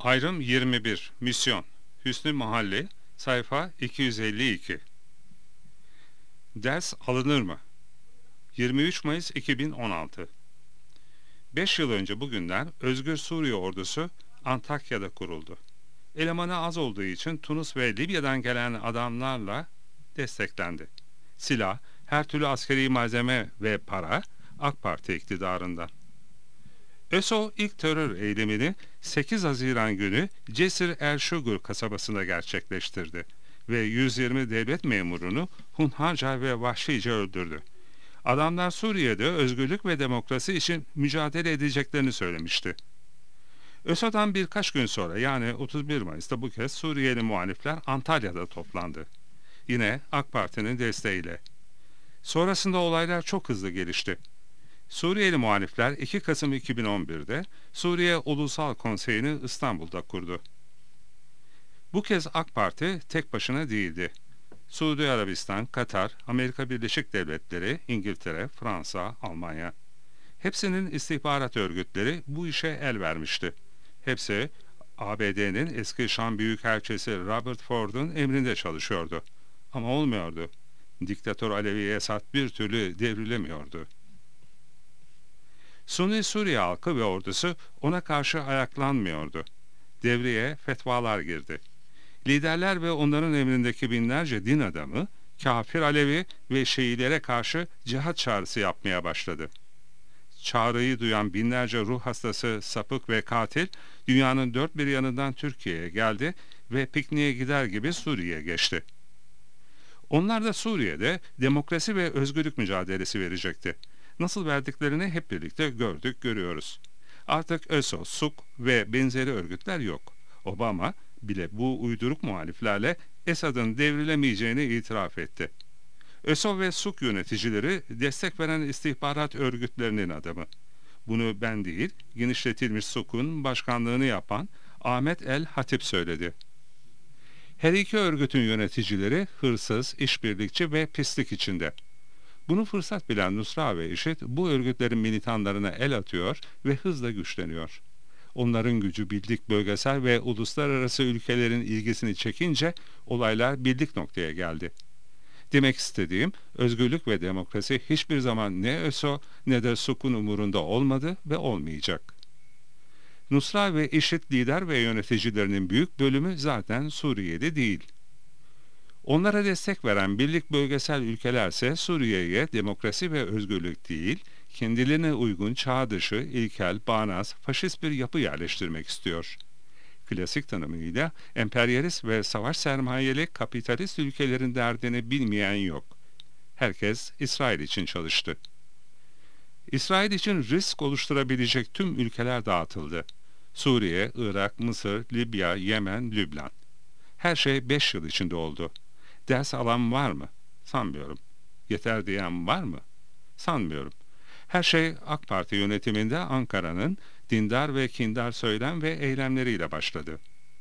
Ayrım 21 Misyon Hüsnü Mahalli Sayfa 252 Ders alınır mı? 23 Mayıs 2016 5 yıl önce bugünden Özgür Suriye Ordusu Antakya'da kuruldu. Elemanı az olduğu için Tunus ve Libya'dan gelen adamlarla desteklendi. Silah, her türlü askeri malzeme ve para AK Parti iktidarında. ÖSO ilk terör eylemini 8 Haziran günü Cesir el-Şugur kasabasında gerçekleştirdi ve 120 devlet memurunu hunharca ve vahşice öldürdü. Adamlar Suriye'de özgürlük ve demokrasi için mücadele edeceklerini söylemişti. ÖSO'dan birkaç gün sonra yani 31 Mayıs'ta bu kez Suriyeli muhalifler Antalya'da toplandı. Yine AK Parti'nin desteğiyle. Sonrasında olaylar çok hızlı gelişti. Suriyeli muhalifler 2 Kasım 2011'de Suriye Ulusal Konseyi'ni İstanbul'da kurdu. Bu kez AK Parti tek başına değildi. Suudi Arabistan, Katar, Amerika Birleşik Devletleri, İngiltere, Fransa, Almanya. Hepsinin istihbarat örgütleri bu işe el vermişti. Hepsi ABD'nin eski Şam Büyükelçisi Robert Ford'un emrinde çalışıyordu. Ama olmuyordu. Diktatör Alevi Esad bir türlü devrilemiyordu. Sunni Suriye halkı ve ordusu ona karşı ayaklanmıyordu. Devreye fetvalar girdi. Liderler ve onların emrindeki binlerce din adamı, kafir Alevi ve Şiilere karşı cihat çağrısı yapmaya başladı. Çağrıyı duyan binlerce ruh hastası, sapık ve katil, dünyanın dört bir yanından Türkiye'ye geldi ve pikniğe gider gibi Suriye'ye geçti. Onlar da Suriye'de demokrasi ve özgürlük mücadelesi verecekti. Nasıl verdiklerini hep birlikte gördük, görüyoruz. Artık ÖSO, SUK ve benzeri örgütler yok. Obama bile bu uyduruk muhaliflerle Esad'ın devrilemeyeceğini itiraf etti. ÖSO ve SUK yöneticileri destek veren istihbarat örgütlerinin adamı. Bunu ben değil, genişletilmiş SUK'un başkanlığını yapan Ahmet El Hatip söyledi. Her iki örgütün yöneticileri hırsız, işbirlikçi ve pislik içinde. Bunu fırsat bilen Nusra ve IŞİD bu örgütlerin militanlarına el atıyor ve hızla güçleniyor. Onların gücü bildik bölgesel ve uluslararası ülkelerin ilgisini çekince olaylar bildik noktaya geldi. Demek istediğim, özgürlük ve demokrasi hiçbir zaman ne ÖSO ne de SUK'un umurunda olmadı ve olmayacak. Nusra ve IŞİD lider ve yöneticilerinin büyük bölümü zaten Suriyeli değil. Onlara destek veren birlik bölgesel ülkelerse Suriye'ye demokrasi ve özgürlük değil, kendilerine uygun çağ dışı, ilkel, bağnaz, faşist bir yapı yerleştirmek istiyor. Klasik tanımıyla emperyalist ve savaş sermayeli kapitalist ülkelerin derdini bilmeyen yok. Herkes İsrail için çalıştı. İsrail için risk oluşturabilecek tüm ülkeler dağıtıldı. Suriye, Irak, Mısır, Libya, Yemen, Lübnan. Her şey 5 yıl içinde oldu. Ders alan var mı? Sanmıyorum. Yeter diyen var mı? Sanmıyorum. Her şey AK Parti yönetiminde Ankara'nın dindar ve kindar söylem ve eylemleriyle başladı.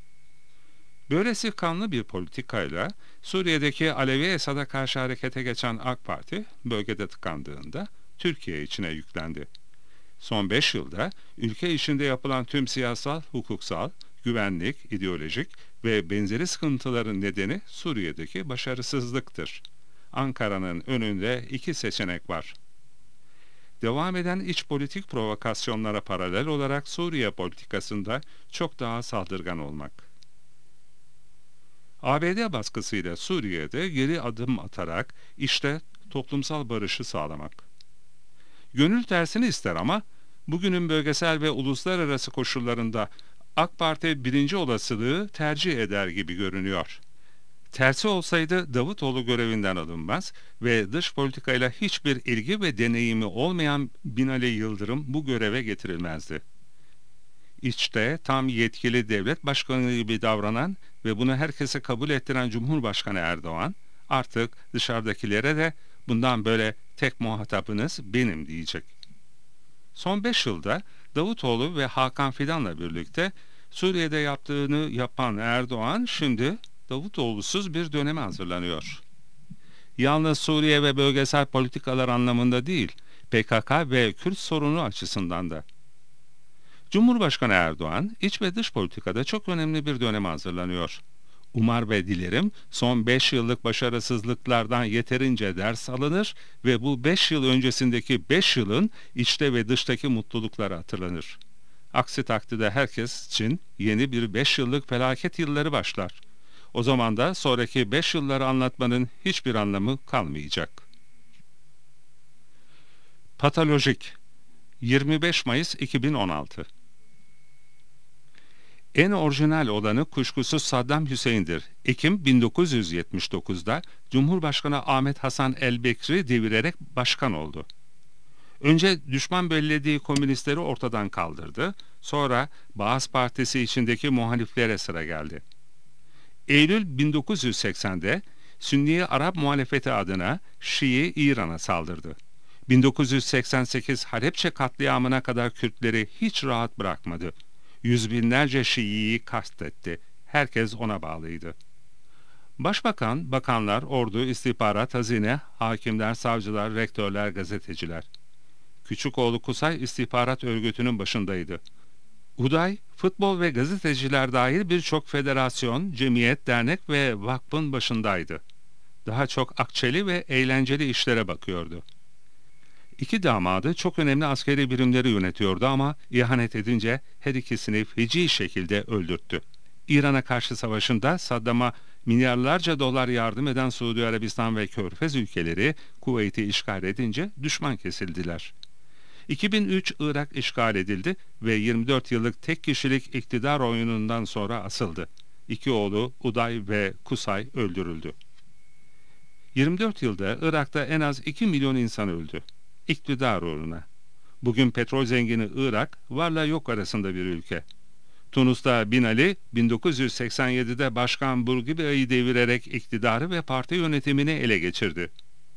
Böylesi kanlı bir politikayla Suriye'deki Alevi Esad'a karşı harekete geçen AK Parti bölgede tıkandığında Türkiye içine yüklendi. Son 5 yılda ülke içinde yapılan tüm siyasal, hukuksal, güvenlik, ideolojik ve benzeri sıkıntıların nedeni Suriye'deki başarısızlıktır. Ankara'nın önünde 2 seçenek var. Devam eden iç politik provokasyonlara paralel olarak Suriye politikasında çok daha saldırgan olmak. ABD baskısıyla Suriye'de geri adım atarak işte toplumsal barışı sağlamak. Gönül tersini ister ama bugünün bölgesel ve uluslararası koşullarında AK Parti birinci olasılığı tercih eder gibi görünüyor. Tersi olsaydı Davutoğlu görevinden alınmaz ve dış politikayla hiçbir ilgi ve deneyimi olmayan Binali Yıldırım bu göreve getirilmezdi. İçte tam yetkili devlet başkanı gibi davranan ve bunu herkese kabul ettiren Cumhurbaşkanı Erdoğan artık dışarıdakilere de bundan böyle tek muhatabınız benim diyecek. Son 5 yılda Davutoğlu ve Hakan Fidan'la birlikte Suriye'de yaptığını yapan Erdoğan şimdi Davutoğlu'suz bir döneme hazırlanıyor. Yalnız Suriye ve bölgesel politikalar anlamında değil, PKK ve Kürt sorunu açısından da. Cumhurbaşkanı Erdoğan, iç ve dış politikada çok önemli bir döneme hazırlanıyor. Umar ve dilerim son 5 yıllık başarısızlıklardan yeterince ders alınır ve bu 5 yıl öncesindeki 5 yılın içte ve dıştaki mutlulukları hatırlanır. Aksi takdirde herkes için yeni bir 5 yıllık felaket yılları başlar. O zaman da sonraki 5 yılları anlatmanın hiçbir anlamı kalmayacak. Patolojik 25 Mayıs 2016. En orijinal olanı kuşkusuz Saddam Hüseyin'dir. Ekim 1979'da Cumhurbaşkanı Ahmet Hasan el-Bekri devirerek başkan oldu. Önce düşman bellediği komünistleri ortadan kaldırdı, sonra Baas Partisi içindeki muhaliflere sıra geldi. Eylül 1980'de Sünni Arap muhalefeti adına Şii İran'a saldırdı. 1988 Halepçe katliamına kadar Kürtleri hiç rahat bırakmadı. Yüz binlerce Şii'yi kastetti. Herkes ona bağlıydı. Başbakan, bakanlar, ordu, istihbarat, hazine, hakimler, savcılar, rektörler, gazeteciler. Küçük oğlu Kusay istihbarat örgütünün başındaydı. Uday, futbol ve gazeteciler dahil birçok federasyon, cemiyet, dernek ve vakfın başındaydı. Daha çok akçeli ve eğlenceli işlere bakıyordu. İki damadı çok önemli askeri birimleri yönetiyordu ama ihanet edince her ikisini feci şekilde öldürttü. İran'a karşı savaşında Saddam'a milyarlarca dolar yardım eden Suudi Arabistan ve Körfez ülkeleri Kuveyt'i işgal edince düşman kesildiler. 2003 Irak işgal edildi ve 24 yıllık tek kişilik iktidar oyunundan sonra asıldı. İki oğlu Uday ve Kusay öldürüldü. 24 yılda Irak'ta en az 2 milyon insan öldü. İktidar uğruna. Bugün petrol zengini Irak, varla yok arasında bir ülke. Tunus'ta Bin Ali, 1987'de Başkan Bourguiba'yı devirerek iktidarı ve parti yönetimini ele geçirdi.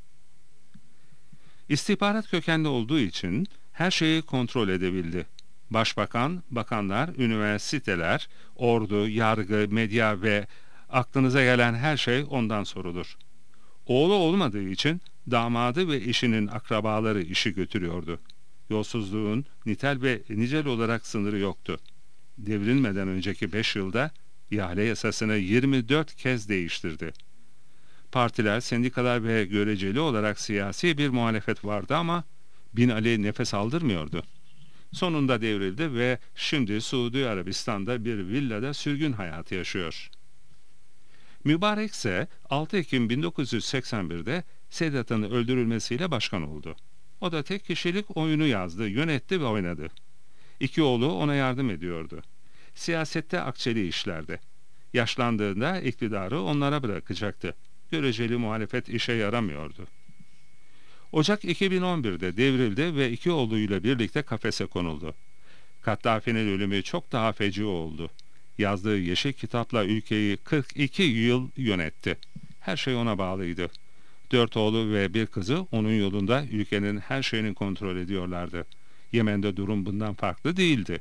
İstihbarat kökenli olduğu için her şeyi kontrol edebildi. Başbakan, bakanlar, üniversiteler, ordu, yargı, medya ve aklınıza gelen her şey ondan sorulur. Oğlu olmadığı için damadı ve eşinin akrabaları işi götürüyordu. Yolsuzluğun nitel ve nicel olarak sınırı yoktu. Devrilmeden önceki 5 yılda ihale yasasını 24 kez değiştirdi. Partiler, sendikalar ve göreceli olarak siyasi bir muhalefet vardı ama Bin Ali nefes aldırmıyordu. Sonunda devrildi ve şimdi Suudi Arabistan'da bir villada sürgün hayatı yaşıyor. Mübarek ise 6 Ekim 1981'de Sedat'ın öldürülmesiyle başkan oldu. O da tek kişilik oyunu yazdı, yönetti ve oynadı. İki oğlu ona yardım ediyordu. Siyasette akçeli işlerdi. Yaşlandığında iktidarı onlara bırakacaktı. Göreceli muhalefet işe yaramıyordu. Ocak 2011'de devrildi ve iki oğluyla birlikte kafese konuldu. Kaddafi'nin ölümü çok daha feci oldu. Yazdığı Yeşil Kitap'la ülkeyi 42 yıl yönetti. Her şey ona bağlıydı. 4 oğlu ve bir kızı onun yolunda ülkenin her şeyini kontrol ediyorlardı. Yemen'de durum bundan farklı değildi.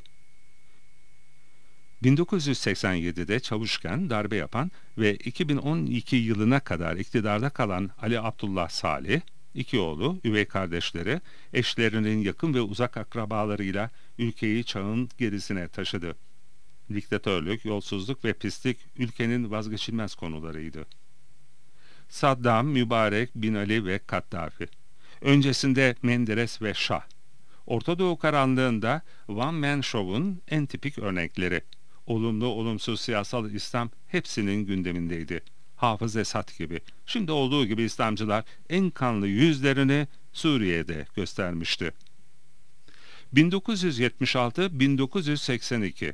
1987'de Çavuşken darbe yapan ve 2012 yılına kadar iktidarda kalan Ali Abdullah Salih, iki oğlu, üvey kardeşleri, eşlerinin yakın ve uzak akrabalarıyla ülkeyi çağın gerisine taşıdı. Diktatörlük, yolsuzluk ve pislik ülkenin vazgeçilmez konularıydı. Saddam, Mübarek, Bin Ali ve Kaddafi. Öncesinde Menderes ve Şah. Orta Doğu karanlığında One Man Show'un en tipik örnekleri. Olumlu olumsuz siyasal İslam hepsinin gündemindeydi. Hafız Esad gibi. Şimdi olduğu gibi İslamcılar en kanlı yüzlerini Suriye'de göstermişti. 1976-1982.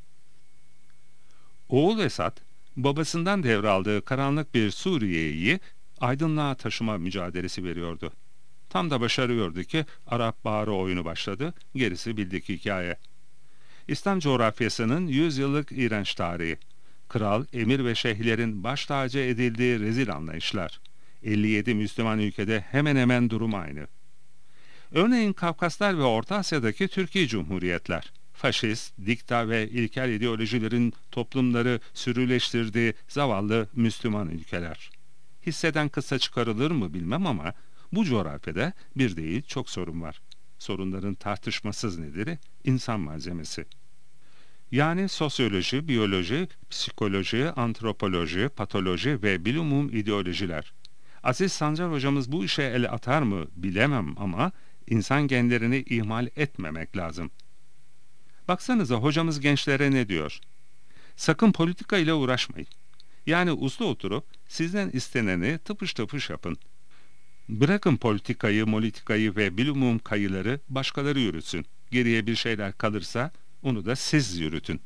Oğul Esad, babasından devraldığı karanlık bir Suriye'yi aydınlığa taşıma mücadelesi veriyordu. Tam da başarıyordu ki Arap Baharı oyunu başladı, gerisi bildik hikaye. İslam coğrafyasının 100 yıllık iğrenç tarihi. Kral, emir ve şeyhlerin baş tacı edildiği rezil anlayışlar. 57 Müslüman ülkede hemen hemen durum aynı. Örneğin Kafkaslar ve Orta Asya'daki Türkiye Cumhuriyetler. Faşist, dikta ve ilkel ideolojilerin toplumları sürüleştirdiği zavallı Müslüman ülkeler. Hisseden kısa çıkarılır mı bilmem ama bu coğrafyada bir değil çok sorun var. Sorunların tartışmasız nedeni insan malzemesi. Yani sosyoloji, biyoloji, psikoloji, antropoloji, patoloji ve bilumum ideolojiler. Aziz Sancar hocamız bu işe el atar mı bilemem ama insan genlerini ihmal etmemek lazım. Baksanıza hocamız gençlere ne diyor? Sakın politika ile uğraşmayın. Yani uslu oturup sizden isteneni tıpış tıpış yapın. Bırakın politikayı ve bilumum kayıları başkaları yürütsün. Geriye bir şeyler kalırsa onu da siz yürütün.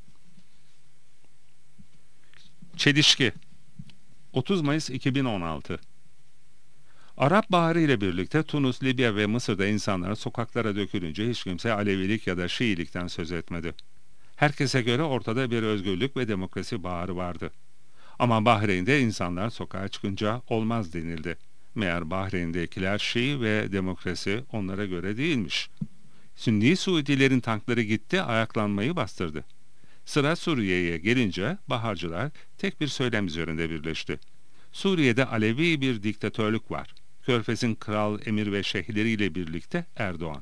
Çelişki 30 Mayıs 2016 Arap Baharı ile birlikte Tunus, Libya ve Mısır'da insanlar sokaklara dökülünce hiç kimse Alevilik ya da Şiilikten söz etmedi. Herkese göre ortada bir özgürlük ve demokrasi baharı vardı. Ama Bahreyn'de insanlar sokağa çıkınca olmaz denildi. Meğer Bahreyn'dekiler Şii ve demokrasi onlara göre değilmiş. Sünni Suudilerin tankları gitti, ayaklanmayı bastırdı. Sıra Suriye'ye gelince baharcılar tek bir söylem üzerinde birleşti. Suriye'de Alevi bir diktatörlük var. Körfez'in kral, emir ve şeyhleriyle birlikte Erdoğan.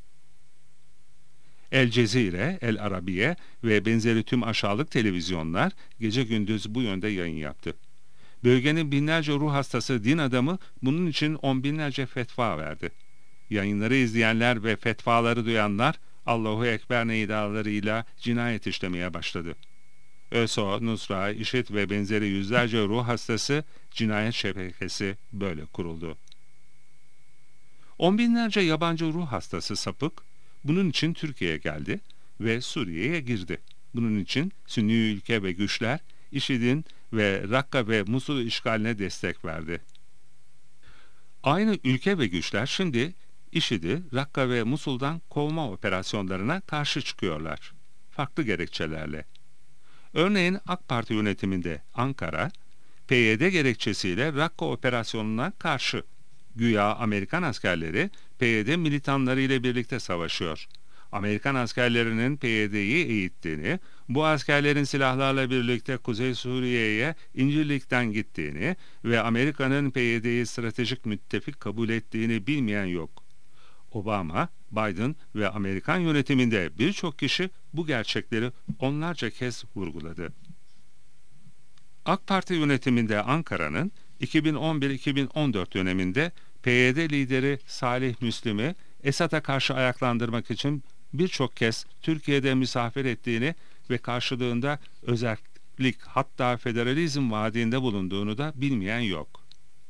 El Cezire, El Arabiye ve benzeri tüm aşağılık televizyonlar gece gündüz bu yönde yayın yaptı. Bölgenin binlerce ruh hastası din adamı bunun için on binlerce fetva verdi. Yayınları izleyenler ve fetvaları duyanlar Allahu Ekber nidalarıyla cinayet işlemeye başladı. ÖSO, Nusra, İŞİD ve benzeri yüzlerce ruh hastası cinayet şebekesi böyle kuruldu. On binlerce yabancı ruh hastası sapık bunun için Türkiye'ye geldi ve Suriye'ye girdi. Bunun için Sünni ülke ve güçler İŞİD'in ve Rakka ve Musul işgaline destek verdi. Aynı ülke ve güçler şimdi İŞİD'i Rakka ve Musul'dan kovma operasyonlarına karşı çıkıyorlar. Farklı gerekçelerle. Örneğin AK Parti yönetiminde Ankara, PYD gerekçesiyle Rakka operasyonuna karşı. Güya Amerikan askerleri PYD militanları ile birlikte savaşıyor. Amerikan askerlerinin PYD'yi eğittiğini, bu askerlerin silahlarla birlikte Kuzey Suriye'ye İncirlik'ten gittiğini ve Amerika'nın PYD'yi stratejik müttefik kabul ettiğini bilmeyen yok. Obama, Biden ve Amerikan yönetiminde birçok kişi bu gerçekleri onlarca kez vurguladı. AK Parti yönetiminde Ankara'nın 2011-2014 döneminde PYD lideri Salih Müslim'i Esad'a karşı ayaklandırmak için birçok kez Türkiye'de misafir ettiğini ve karşılığında özellik hatta federalizm vaadinde bulunduğunu da bilmeyen yok.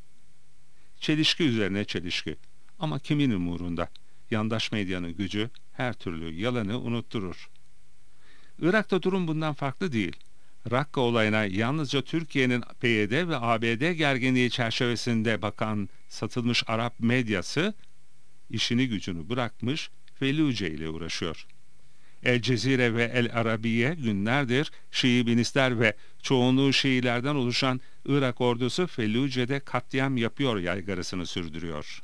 Çelişki üzerine çelişki. Ama kimin umurunda? Yandaş medyanın gücü her türlü yalanı unutturur. Irak'ta durum bundan farklı değil. Rakka olayına yalnızca Türkiye'nin PYD ve ABD gerginliği çerçevesinde bakan satılmış Arap medyası işini gücünü bırakmış Felluce ile uğraşıyor. El Cezire ve El Arabiye günlerdir Şii binistler ve çoğunluğu Şiilerden oluşan Irak ordusu Felluce'de katliam yapıyor yaygarasını sürdürüyor.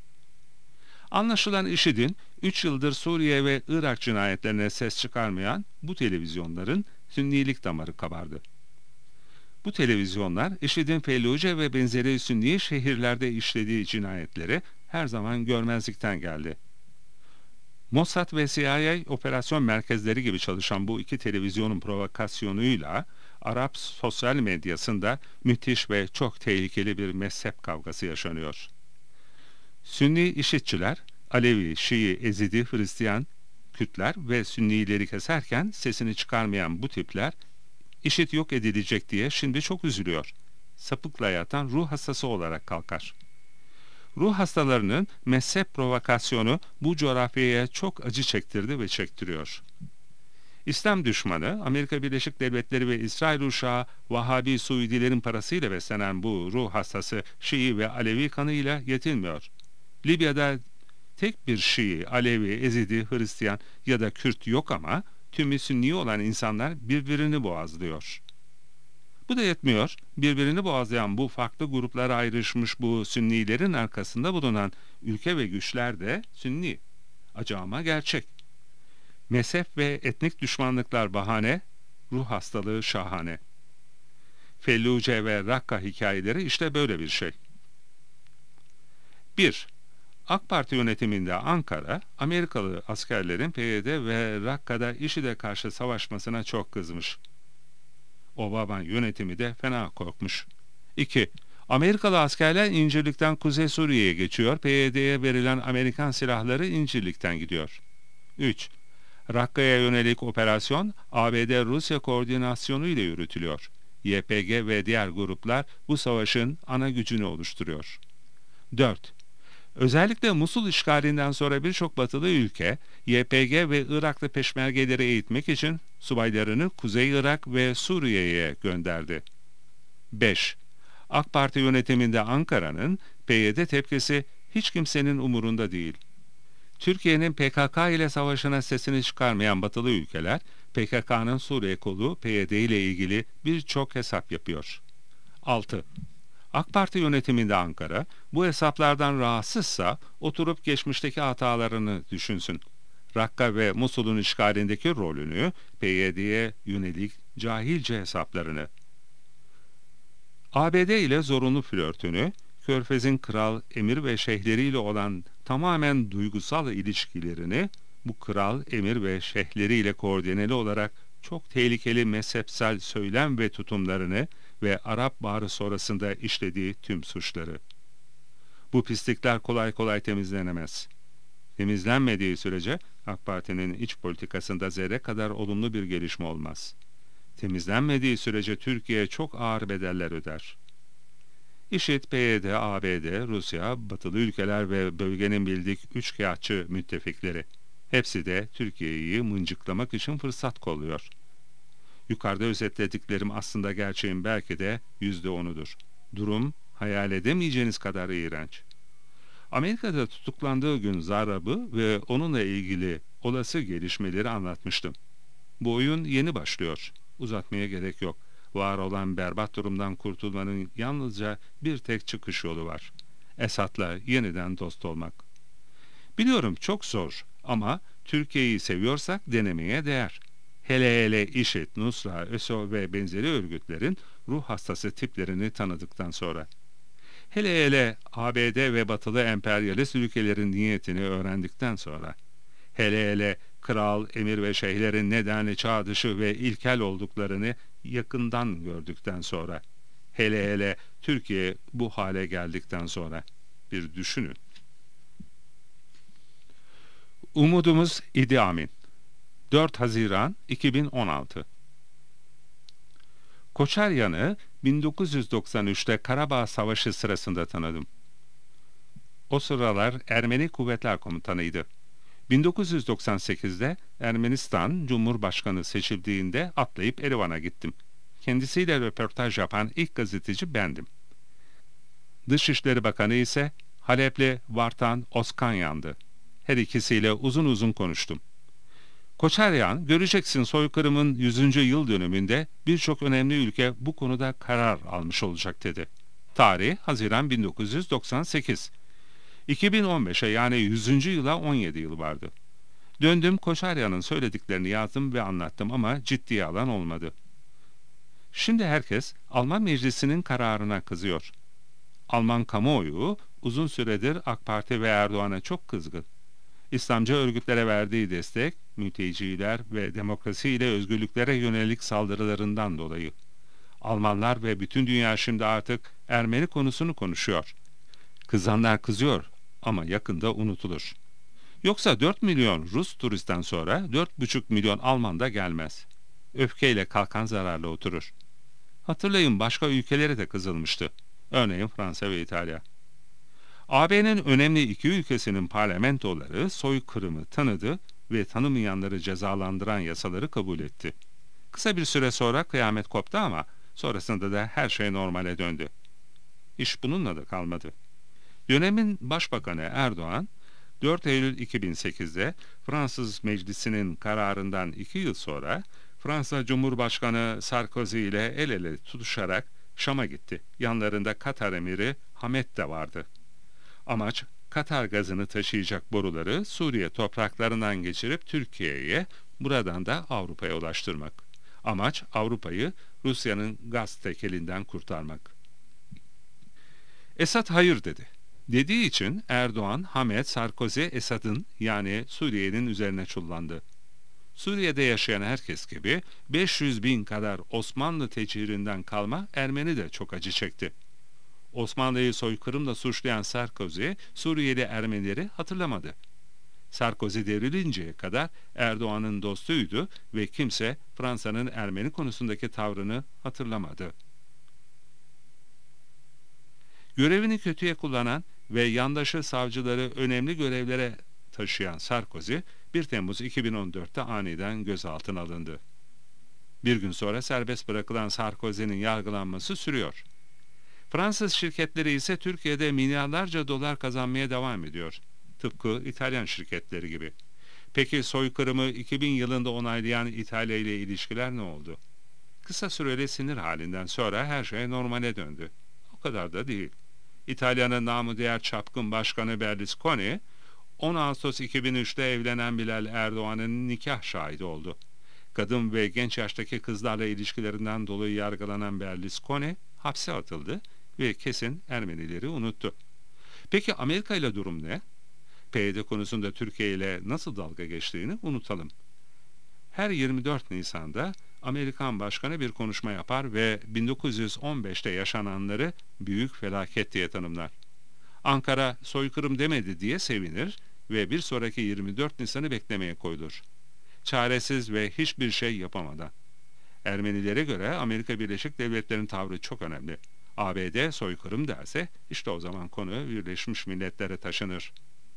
Anlaşılan IŞİD'in 3 yıldır Suriye ve Irak cinayetlerine ses çıkarmayan bu televizyonların Sünnilik damarı kabardı. Bu televizyonlar IŞİD'in Felluce ve benzeri Sünni şehirlerde işlediği cinayetleri her zaman görmezlikten geldi. Mossad ve CIA operasyon merkezleri gibi çalışan bu iki televizyonun provokasyonuyla Arap sosyal medyasında müthiş ve çok tehlikeli bir mezhep kavgası yaşanıyor. Sünni IŞİD'çiler, Alevi, Şii, Ezidi, Hristiyan, Kürtler ve Sünnileri keserken sesini çıkarmayan bu tipler IŞİD yok edilecek diye şimdi çok üzülüyor. Sapıkla yatan ruh hastası olarak kalkar. Ruh hastalarının mezhep provokasyonu bu coğrafyaya çok acı çektirdi ve çektiriyor. İslam düşmanı, Amerika Birleşik Devletleri ve İsrail uşağı Vahabi Suudilerin parasıyla beslenen bu ruh hastası Şii ve Alevi kanıyla yetinmiyor. Libya'da tek bir Şii, Alevi, Ezidi, Hristiyan ya da Kürt yok ama tümü Sünni olan insanlar birbirini boğazlıyor. Bu da yetmiyor. Birbirini boğazlayan bu farklı gruplara ayrışmış bu Sünnilerin arkasında bulunan ülke ve güçler de Sünni. Acı ama gerçek. Mezhep ve etnik düşmanlıklar bahane, ruh hastalığı şahane. Felluce ve Rakka hikayeleri işte böyle bir şey. 1. AK Parti yönetiminde Ankara, Amerikalı askerlerin PYD ve Rakka'da IŞİD'e karşı savaşmasına çok kızmış. Obama yönetimi de fena korkmuş. 2. Amerikalı askerler İncirlik'ten Kuzey Suriye'ye geçiyor, PYD'ye verilen Amerikan silahları İncirlik'ten gidiyor. 3. Rakka'ya yönelik operasyon ABD-Rusya koordinasyonu ile yürütülüyor. YPG ve diğer gruplar bu savaşın ana gücünü oluşturuyor. 4. Özellikle Musul işgalinden sonra birçok batılı ülke YPG ve Iraklı peşmergeleri eğitmek için subaylarını Kuzey Irak ve Suriye'ye gönderdi. 5. AK Parti yönetiminde Ankara'nın PYD tepkisi hiç kimsenin umurunda değil. Türkiye'nin PKK ile savaşına sesini çıkarmayan batılı ülkeler, PKK'nın Suriye kolu PYD ile ilgili birçok hesap yapıyor. 6. AK Parti yönetiminde Ankara, bu hesaplardan rahatsızsa oturup geçmişteki hatalarını düşünsün. Rakka ve Musul'un işgalindeki rolünü, PYD'ye yönelik cahilce hesaplarını. ABD ile zorunlu flörtünü, Körfez'in kral, emir ve şeyhleriyle olan tamamen duygusal ilişkilerini, bu kral, emir ve şeyhleriyle koordineli olarak çok tehlikeli mezhepsel söylem ve tutumlarını ve Arap Baharı sonrasında işlediği tüm suçları. Bu pislikler kolay kolay temizlenemez. Temizlenmediği sürece AK Parti'nin iç politikasında zerre kadar olumlu bir gelişme olmaz. Temizlenmediği sürece Türkiye çok ağır bedeller öder. IŞİD, PYD, ABD, Rusya, batılı ülkeler ve bölgenin bildik üçkağıtçı müttefikleri. Hepsi de Türkiye'yi mıncıklamak için fırsat kolluyor. Yukarıda özetlediklerim aslında gerçeğin belki de %10'udur. Durum hayal edemeyeceğiniz kadar iğrenç. Amerika'da tutuklandığı gün Zarrab'ı ve onunla ilgili olası gelişmeleri anlatmıştım. Bu oyun yeni başlıyor. Uzatmaya gerek yok. Var olan berbat durumdan kurtulmanın yalnızca bir tek çıkış yolu var. Esad'la yeniden dost olmak. Biliyorum çok zor ama Türkiye'yi seviyorsak denemeye değer. Hele hele IŞİD, Nusra, ÖSO ve benzeri örgütlerin ruh hastası tiplerini tanıdıktan sonra. Hele hele ABD ve batılı emperyalist ülkelerin niyetini öğrendikten sonra. Hele hele kral, emir ve şeyhlerin nedenli çağ dışı ve ilkel olduklarını yakından gördükten sonra. Hele hele Türkiye bu hale geldikten sonra. Bir düşünün. Umudumuz Idi Amin. 4 Haziran 2016. Koçaryan'ı 1993'te Karabağ Savaşı sırasında tanıdım. O sıralar Ermeni Kuvvetler Komutanıydı. 1998'de Ermenistan Cumhurbaşkanı seçildiğinde atlayıp Erivan'a gittim. Kendisiyle röportaj yapan ilk gazeteci bendim. Dışişleri Bakanı ise Halepli Vartan Oskanyan'dı. Her ikisiyle uzun uzun konuştum. Koçaryan, göreceksin soykırımın 100. yıl dönümünde birçok önemli ülke bu konuda karar almış olacak dedi. Tarih Haziran 1998. 2015'e yani 100. yıla 17 yıl vardı. Döndüm Koçaryan'ın söylediklerini yazdım ve anlattım ama ciddiye alan olmadı. Şimdi herkes Alman Meclisi'nin kararına kızıyor. Alman kamuoyu uzun süredir AK Parti ve Erdoğan'a çok kızgın. İslamcı örgütlere verdiği destek, mülteciler ve demokrasiyle özgürlüklere yönelik saldırılarından dolayı. Almanlar ve bütün dünya şimdi artık Ermeni konusunu konuşuyor. Kızanlar kızıyor ama yakında unutulur. Yoksa 4 milyon Rus turistten sonra 4,5 milyon Alman da gelmez. Öfkeyle kalkan zararla oturur. Hatırlayın başka ülkelere de kızılmıştı. Örneğin Fransa ve İtalya. AB'nin önemli iki ülkesinin parlamentoları soykırımı tanıdı ve tanımayanları cezalandıran yasaları kabul etti. Kısa bir süre sonra kıyamet koptu ama sonrasında da her şey normale döndü. İş bununla da kalmadı. Dönemin Başbakanı Erdoğan, 4 Eylül 2008'de Fransız Meclisi'nin kararından 2 yıl sonra Fransa Cumhurbaşkanı Sarkozy ile el ele tutuşarak Şam'a gitti. Yanlarında Katar emiri Hamet de vardı. Amaç Katar gazını taşıyacak boruları Suriye topraklarından geçirip Türkiye'ye, buradan da Avrupa'ya ulaştırmak. Amaç Avrupa'yı Rusya'nın gaz tekelinden kurtarmak. Esad hayır dedi. Dediği için Erdoğan, Hamet, Sarkozy, Esad'ın yani Suriye'nin üzerine çullandı. Suriye'de yaşayan herkes gibi 500 bin kadar Osmanlı tecihirinden kalma Ermeni de çok acı çekti. Osmanlı'yı soykırımla suçlayan Sarkozy, Suriyeli Ermenileri hatırlamadı. Sarkozy devrilinceye kadar Erdoğan'ın dostuydu ve kimse Fransa'nın Ermeni konusundaki tavrını hatırlamadı. Görevini kötüye kullanan ve yandaşı savcıları önemli görevlere taşıyan Sarkozy, 1 Temmuz 2014'te aniden gözaltına alındı. Bir gün sonra serbest bırakılan Sarkozy'nin yargılanması sürüyor. Fransız şirketleri ise Türkiye'de milyarlarca dolar kazanmaya devam ediyor. Tıpkı İtalyan şirketleri gibi. Peki soykırımı 2000 yılında onaylayan İtalya ile ilişkiler ne oldu? Kısa süreli sinir halinden sonra her şey normale döndü. O kadar da değil. İtalya'nın namı diğer çapkın başkanı Berlusconi, 10 Ağustos 2003'te evlenen Bilal Erdoğan'ın nikah şahidi oldu. Kadın ve genç yaştaki kızlarla ilişkilerinden dolayı yargılanan Berlusconi hapse atıldı ve kesin Ermenileri unuttu. Peki Amerika ile durum ne? PYD konusunda Türkiye ile nasıl dalga geçtiğini unutalım. Her 24 Nisan'da Amerikan Başkanı bir konuşma yapar ve 1915'te yaşananları büyük felaket diye tanımlar. Ankara soykırım demedi diye sevinir ve bir sonraki 24 Nisan'ı beklemeye koyulur. Çaresiz ve hiçbir şey yapamadan. Ermenilere göre Amerika Birleşik Devletleri'nin tavrı çok önemli. ABD soykırım derse işte o zaman konu Birleşmiş Milletler'e taşınır.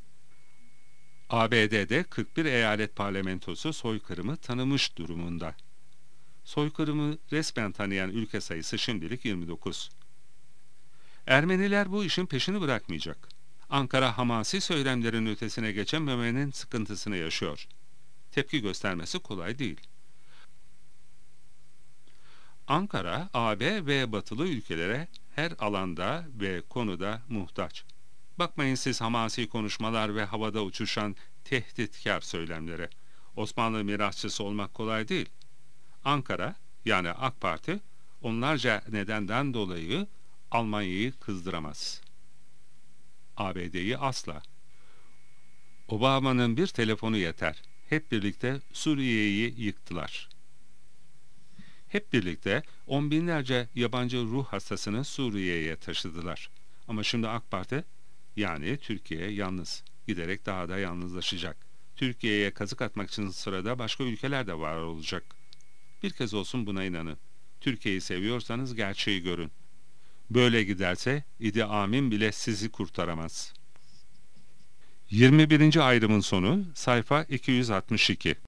ABD'de 41 eyalet parlamentosu soykırımı tanımış durumunda. Soykırımı resmen tanıyan ülke sayısı şimdilik 29. Ermeniler bu işin peşini bırakmayacak. Ankara hamasi söylemlerin ötesine geçememenin sıkıntısını yaşıyor. Tepki göstermesi kolay değil. Ankara, AB ve batılı ülkelere her alanda ve konuda muhtaç. Bakmayın siz hamasi konuşmalar ve havada uçuşan tehditkar söylemlere. Osmanlı mirasçısı olmak kolay değil. Ankara, yani AK Parti, onlarca nedenden dolayı Almanya'yı kızdıramaz. ABD'yi asla. Obama'nın bir telefonu yeter. Hep birlikte Suriye'yi yıktılar. Hep birlikte on binlerce yabancı ruh hastasını Suriye'ye taşıdılar. Ama şimdi AK Parti, yani Türkiye yalnız. Giderek daha da yalnızlaşacak. Türkiye'ye kazık atmak için sırada başka ülkeler de var olacak. Bir kez olsun buna inanın. Türkiye'yi seviyorsanız gerçeği görün. Böyle giderse Idi Amin bile sizi kurtaramaz. 21. ayrımın sonu sayfa 262.